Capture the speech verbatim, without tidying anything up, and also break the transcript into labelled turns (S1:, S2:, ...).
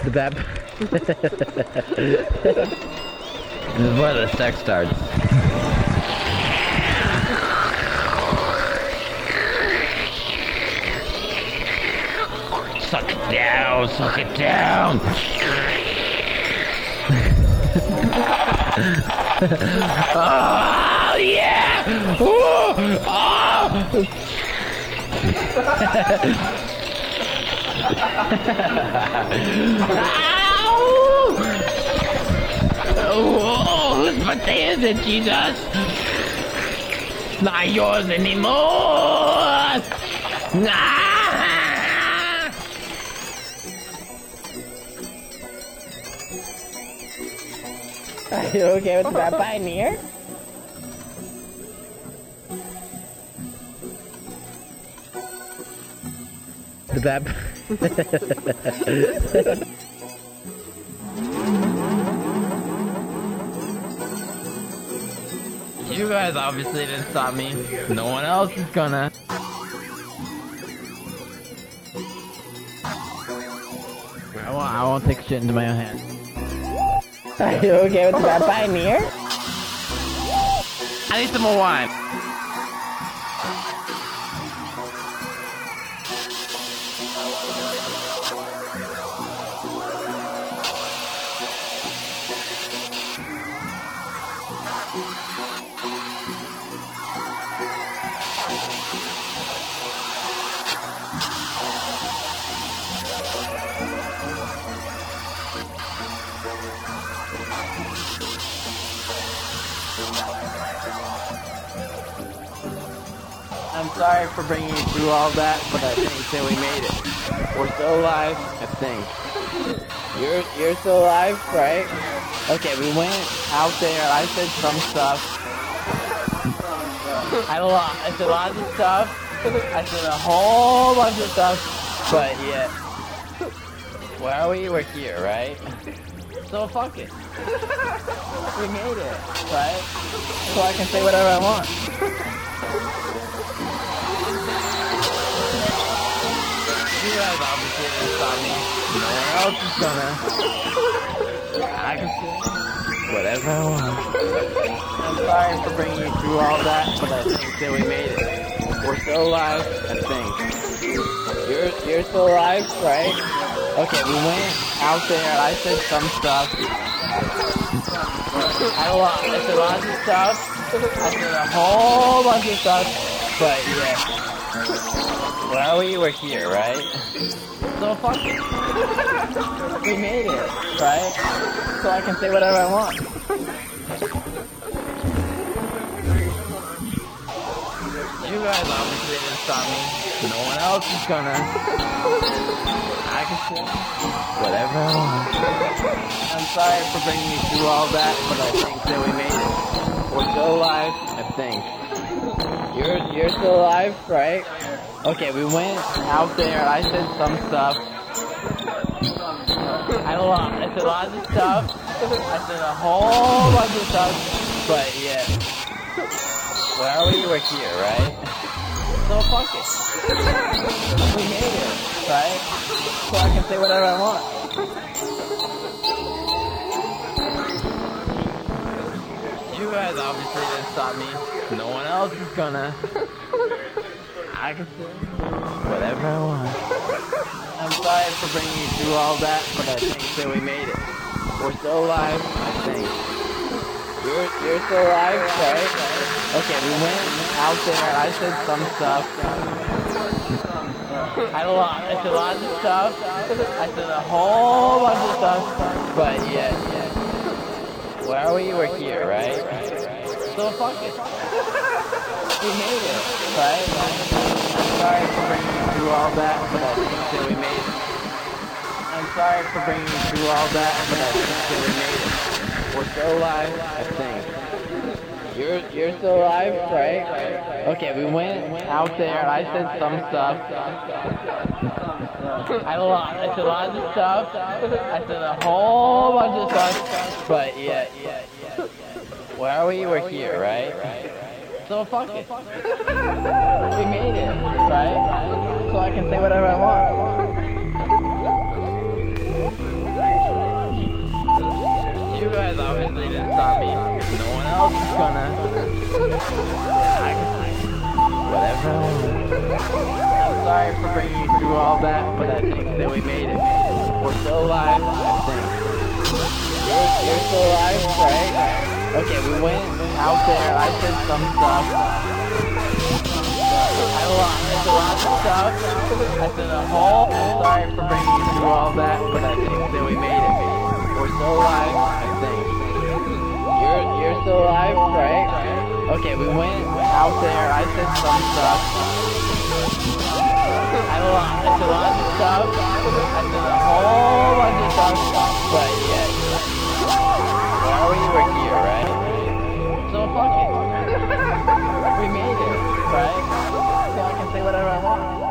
S1: The bad. This is where the sex starts. Suck it down, suck it down. Oh yeah! Oh! Oh! Oh, whose birthday is it, Jesus? It's not yours anymore! Nah! Are you okay with that pioneer? The bad. You guys obviously didn't stop me. No one else is gonna. I won't, I won't take shit into my own hands. Are you okay with that pioneer? I need some more wine. I'm sorry for bringing you through all that, but I think that we made it. We're still alive, I think. You're you're still alive, right? Okay, we went out there, I said some stuff. I, lo I said lots of stuff. I said a whole bunch of stuff, but yeah. Where are we? We're here, right? So fuck it. We made it, right? So I can say whatever I want. You guys obviously didn't stop me. No one else is gonna. I can say whatever I want. I'm sorry for bringing you through all that, but I think that we made it. We're still alive, I think. You're you're still alive, right? Okay, we went out there, I said some stuff. I, lo I said lots of stuff. I said a whole bunch of stuff, but yeah. Where are we? We're here, right? So fuck it. We made it, right? So I can say whatever I want. You guys obviously didn't stop me. No one else is gonna. I can say whatever I want. I'm sorry for bringing you through all that, but I think that we made it. We're still alive, I think. You're you're still alive, right? Okay, we went out there, I said some stuff. I, lo I said lots of stuff. I said a whole bunch of stuff, but yeah. Where are we? We're here, right? So fuck it. We made it, right? So I can say whatever I want. You guys obviously didn't stop me. No one else is gonna. I can say whatever I want. I'm sorry for bringing you through all that, but I think that we made it. We're still alive, I think. You're you're still alive, right? Okay, we went out there, I said some stuff. I, lo I said lots of stuff. I said a whole bunch of stuff, but yeah, yeah. Where are we? We're here, right? So fuck it. We made it, right? I'm sorry for bringing you through all that, but I think that we made it. I'm sorry for bringing you through all that, but I think that we made it. We're still alive, I think. You're you're still alive, right? Okay, we went out there, I said some stuff. I, lo I said lots of stuff. I said a whole bunch of stuff, but yeah, yeah, yeah. Where are we? We're here, right? So fuck it. We made it, right? So I can say whatever I want. obviously didn't stop me because no one else is gonna. I Whatever. I'm sorry for bringing you through all that, but I think that we made it. We're still alive, I think. You're, you're still alive, right? Okay, we went out there, I said some stuff. I lied a lot of stuff. I said a whole. I'm sorry for bringing you through all that, but I think that we made it. We're still alive, I think. You're, you're still alive, right? Okay, we went out there, I said some stuff. I lied a lot of stuff. I said a whole bunch of stuff, but yeah. Well, we were here, right? So fuck it. We made it, right? So I can say whatever I want.